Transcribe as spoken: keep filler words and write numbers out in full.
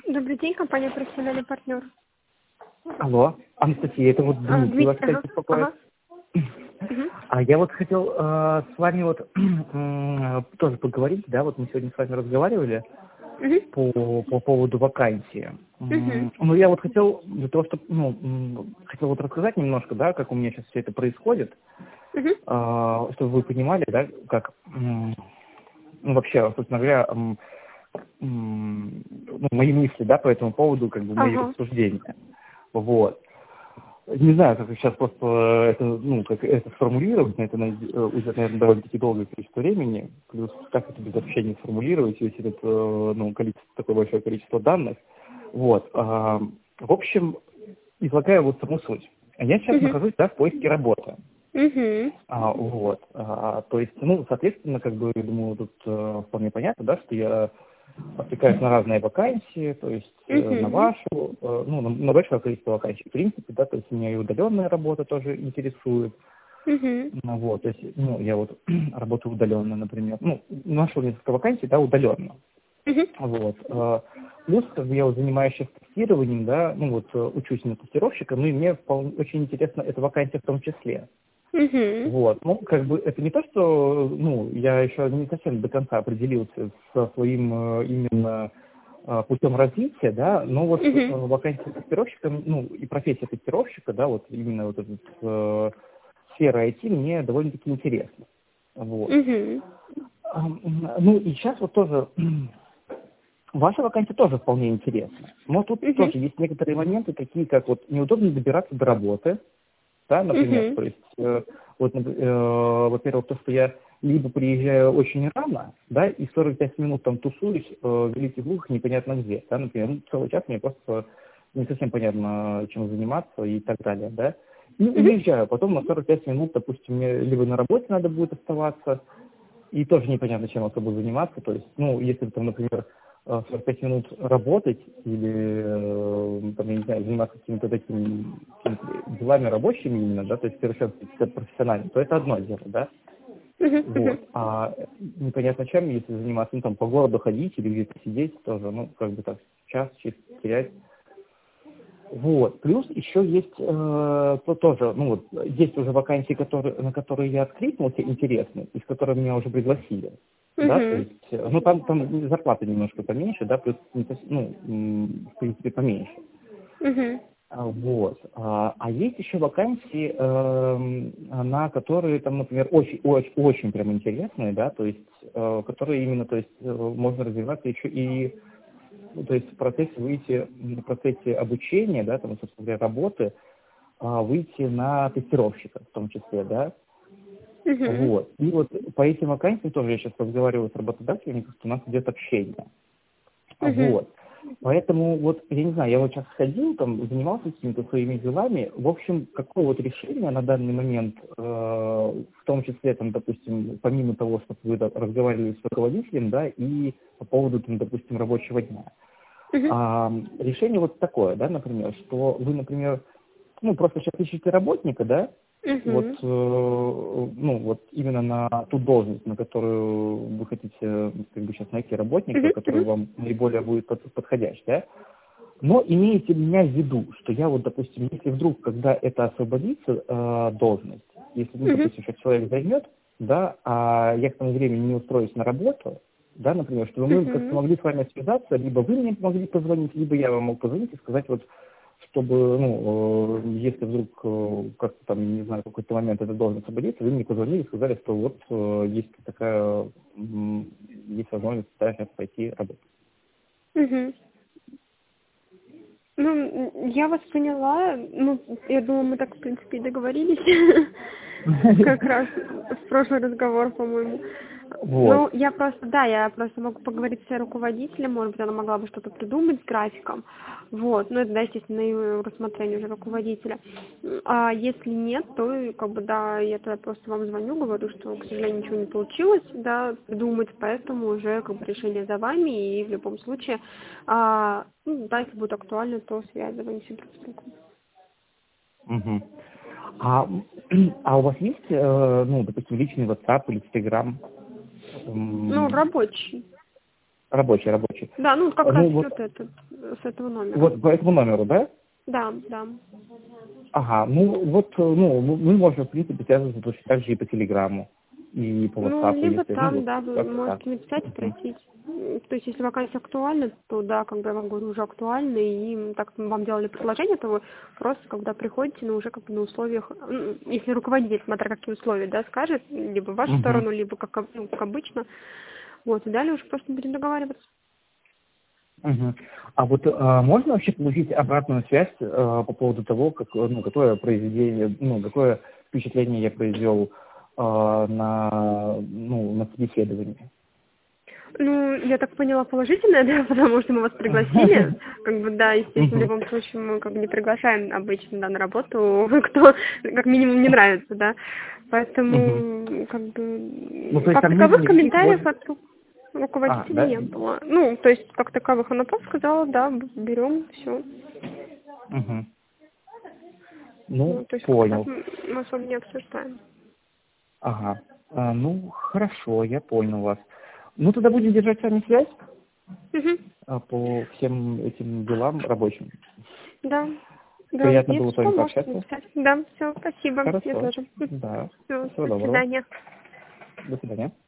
Добрый день, компания «Профессиональный партнер». Алло, Анастасия, это вот А, Дмитрий вас Дмитрий, опять ага, беспокоит. ага. Мгм. А я вот хотел э, с вами вот м, тоже поговорить, да, вот мы сегодня с вами разговаривали Мгм. по, по поводу вакансии. Мгм. М, Ну, я вот хотел для того, чтобы, ну, м, хотел вот рассказать немножко, да, как у меня сейчас все это происходит, Мгм. э, чтобы вы понимали, да, как, м, ну, вообще, собственно говоря, м, м, ну, мои мысли, да, по этому поводу, как бы мои Ага. рассуждения. Вот. Не знаю, как сейчас просто это, ну, как это сформулировать, на это на- э, уйдет, наверное, довольно-таки долгое количество времени, плюс как это без общения сформулировать, если это, э, ну, количество, такое большое количество данных. Вот. а, В общем, излагаю вот саму суть. Я сейчас Мгм. нахожусь, да, в поиске работы. Мгм. А, вот. А, то есть, ну, соответственно, как бы, я думаю, тут э, вполне понятно, да, что я откликаюсь на разные вакансии, то есть э, на Мгм. вашу, э, ну, на, на большое количество вакансий, в принципе, да, то есть меня и удаленная работа тоже интересует. Мгм. Ну, вот, то есть, ну, я вот работаю удаленно, например. Ну, нашел несколько вакансий, да, удаленно. Мгм. Вот. э, Плюс, как бы я вот занимаюсь сейчас тестированием, да, ну вот э, учусь на тестировщика, ну и мне вполне, очень интересна эта вакансия в том числе. Мгм. Вот. Ну, как бы это не то, что, ну, я еще не совсем до конца определился со своим э, именно э, путем развития, да, но вот э, Мгм. вакансия тестировщика, ну, и профессия тестировщика, да, вот именно вот эта э, сфера ай ти мне довольно-таки интересна. Вот. Мгм. А, м, Ну, и сейчас вот тоже ваша вакансия тоже вполне интересна. Но тут Мгм. тоже есть некоторые моменты, такие как вот неудобно добираться до работы, да, например, Мгм. то есть, э, вот, напр- э, во-первых, то, что я либо приезжаю очень рано, да, и сорок пять минут там тусуюсь э, в великих лугах непонятно где, да, например, ну, целый час мне просто не совсем понятно, чем заниматься и так далее, да, и Мгм. уезжаю, потом на сорок пять минут, допустим, мне либо на работе надо будет оставаться, и тоже непонятно, чем особо заниматься. То есть, ну, если там, например, э, сорок пять минут работать или, э, там, я не знаю, заниматься какими-то такими какими-то делами рабочими именно, да, то есть совершенно профессионально, то это одно дело, да. Мгм. Мгм. Вот. А непонятно чем, если заниматься, ну, там, по городу ходить или где-то сидеть, тоже, ну, как бы так, час чисто терять. Вот. Плюс еще есть э, то тоже, ну вот, есть уже вакансии, которые, на которые я откликнулся, интересные, из которых меня уже пригласили. Да, то Мгм. есть, э, ну там, там зарплата немножко поменьше, да, плюс, не пос- ну, м, в принципе, поменьше. Мгм. А, Вот. А, а есть еще вакансии, эм, на которые, там, например, очень, очень, очень прям интересные, да, то есть, э, которые именно, то есть, э, можно развиваться еще и ну, то есть в процессе выйти, в процессе обучения, да, там, собственно говоря, работы, а, выйти на тестировщика в том числе, да. Мгм. Вот. И вот по этим вакансиям тоже я сейчас разговариваю с работодателями, потому что у нас идет общение. Мгм. Вот. Поэтому вот, я не знаю, я вот сейчас ходил, там, занимался какими-то своими делами. В общем, какое вот решение на данный момент, э, в том числе, там, допустим, помимо того, что вы да, разговаривали с руководителем, да, и по поводу, там, допустим, рабочего дня. Мгм. А, решение вот такое, да, например, что вы, например, ну, просто сейчас ищете работника, да, вот, Мгм. э, ну, вот именно на ту должность, на которую вы хотите, как бы, сейчас найти работника, Мгм. который Мгм. вам наиболее будет под- подходящий, да, но имеете меня в виду, что я вот, допустим, если вдруг, когда это освободится э, должность, если, ну, Мгм. допустим, сейчас человек займет, да, а я к тому времени не устроюсь на работу, да, например, чтобы мы как-то Мгм. могли с вами связаться, либо вы мне могли позвонить, либо я вам мог позвонить и сказать, вот, чтобы, ну, э, если вдруг э, как-то там, не знаю, в какой-то момент эта должность освободится, вы мне позвонили и сказали, что вот э, есть такая, м, есть возможность, да, сейчас пойти работать. Мгм. Ну, м, я вас поняла. Ну, я думаю, мы так, в принципе, и договорились. Как раз в прошлый разговор, по-моему. Вот. Ну, я просто, да, я просто могу поговорить с руководителем, может быть, она могла бы что-то придумать с графиком. Вот, ну, это, да, естественно, и рассмотрение уже руководителя. А если нет, то, и, как бы, да, я тогда просто вам звоню, говорю, что, к сожалению, ничего не получилось, да, придумать, поэтому уже, как бы, решение за вами, и в любом случае, а, ну, да, если будет актуально, то связываемся друг с другом. Мгм. А, а у вас есть, э, ну, допустим, личный WhatsApp или Telegram? Ну, М, рабочий. Рабочий, рабочий. Да, ну как ну, раз вот, вот этот, с этого номера. Вот по этому номеру, да? Да, да. Ага, ну вот, ну, мы можем, в принципе, связываться точно так же и по Телеграмму, и по Ну, WhatsApp, либо если, ну, там, вот, да, вы как-то так. можете написать, Мгм. спросить. М, То есть, если вакансия актуальна, то да, как бы я вам говорю, уже актуальна, и м, так мы вам делали предложение, то вы просто, когда приходите, ну, уже как бы на условиях, м, если руководитель, смотря какие условия, да, скажет, либо в вашу Мгм. сторону, либо как, об- ну, как обычно, вот, и далее уже просто будем договариваться. Мгм. А вот а, можно вообще получить обратную связь а, по поводу того, как, ну, какое произведение, ну, какое впечатление я произвел а, на, ну, на собеседовании? Ну, я так поняла, положительное, да, потому что мы вас пригласили. Как бы, да, естественно, в Мгм. любом случае мы как бы не приглашаем обычно, да, на работу, кто как минимум не нравится, да. Мгм. Поэтому, как Ну, бы, то есть как там нет таковых никаких вот... комментариев от ру- А, руководителя да? не было. Ну, то есть, как таковых она просто сказала, да, б- берем, все. Мгм. Ну, Ну, то есть, как так понял. мы мы особо не обсуждаем. Ага. А, ну, хорошо, я понял вас. Ну, тогда будем держать с вами связь Мгм. а, по всем этим делам рабочим. Да, да, Приятно если было с вами что, можете пообщаться. написать. Да, все, спасибо, мне Хорошо. тоже. Да. Все, Всего до доброго. свидания. До свидания.